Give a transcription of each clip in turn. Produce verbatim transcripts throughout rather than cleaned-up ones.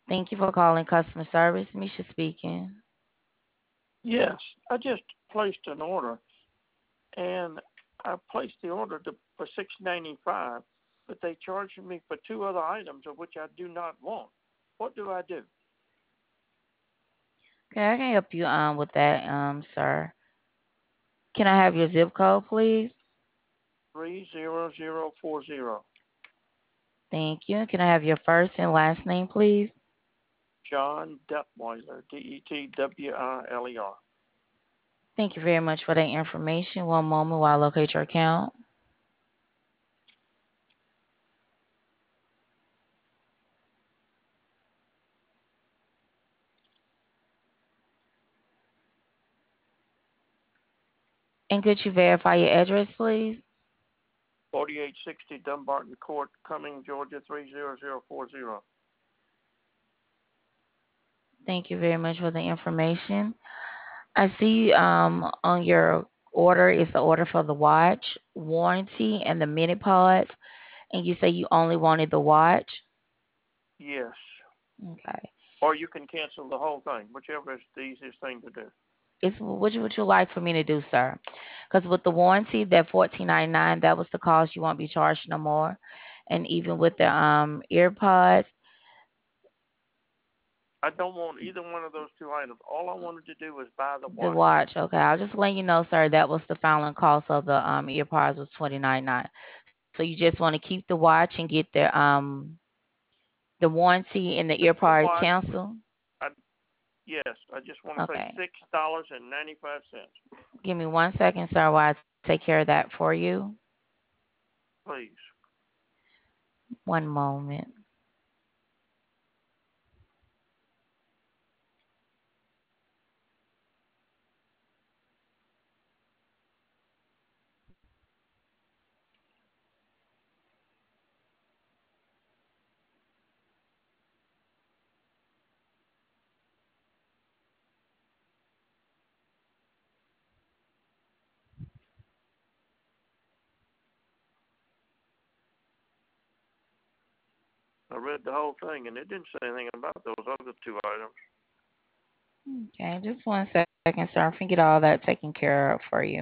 Thank you for calling customer service. Misha speaking. Yes, I just placed an order, and I placed the order to, for six ninety five, but they charged me for two other items of which I do not want. What do I do? Okay, I can help you um with that, um, sir. Can I have your zip code, please? Three zero zero four zero. Thank you. Can I have your first and last name, please? John Detweiler, D E T W I L E R. Thank you very much for that information. One moment while I locate your account. And could you verify your address, please? forty-eight sixty Dumbarton Court, Cumming, Georgia three zero zero four zero. Thank you very much for the information. I see um on your order is the order for the watch, warranty, and the mini pods, and you say you only wanted the watch. Yes. Okay. Or you can cancel the whole thing, whichever is the easiest thing to do. It's what you would you like for me to do, sir? Because with the warranty, that fourteen ninety nine, that was the cost. You won't be charged no more. And even with the um earpods, I don't want either one of those two items. All I wanted to do was buy the the watch. watch. Okay, I'll just let you know, sir. That was the final cost of the um earpods was twenty nine nine. So you just want to keep the watch and get the um the warranty and the The, the earpods watch, cancel. I, yes, I just want to pay Okay. six dollars and ninety five cents, Give me one second, sir, while I take care of that for you. please. One moment. I read the whole thing, and it didn't say anything about those other two items. Okay, just one second, sir. I can get all that taken care of for you.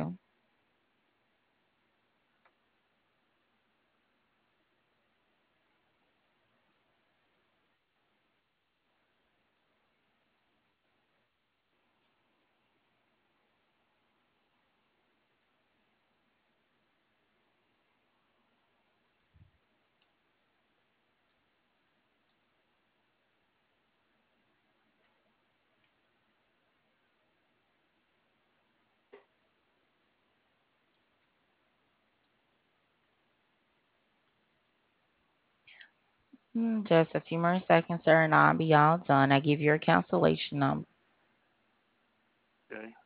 Mm, just a few more seconds, sir, and I'll be all done. I give you your cancellation number. Okay.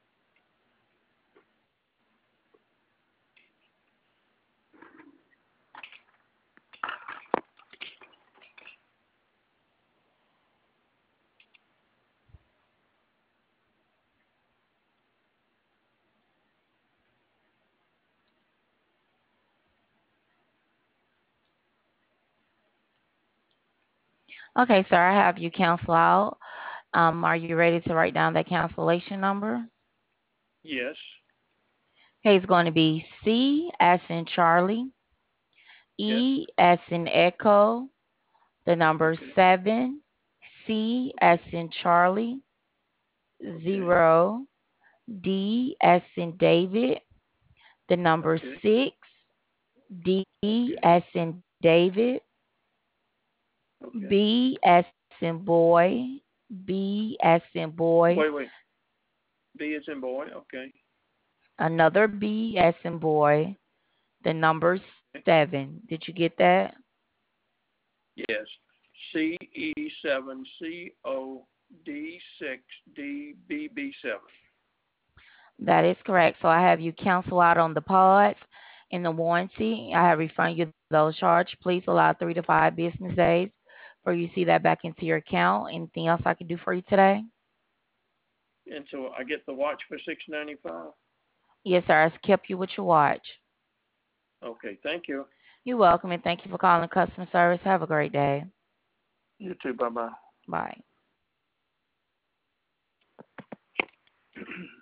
Okay, sir, I have you cancel out. Um, are you ready to write down that cancellation number? Yes. Okay, it's going to be C as in Charlie, Yes. E as in Echo, the number Okay. seven, C as Okay. in Charlie, Okay. zero, D as in David, the number Okay. six, D Okay. as in David, Okay. B as in boy, B as in boy, Wait, wait. B is in boy. Okay. another B as in boy, the number Okay. seven. Did you get that? Yes. C E seven C O D six D B B seven. That is correct. So I have you cancel out on the pods in the warranty. I have refunded you those charges. Please allow three to five business days for you to see that back into your account. Anything else I can do for you today? And so I get the watch for six ninety five. Yes, sir. I kept you with your watch. Okay. Thank you. You're welcome, and thank you for calling customer service. Have a great day. You too. Bye bye. Bye.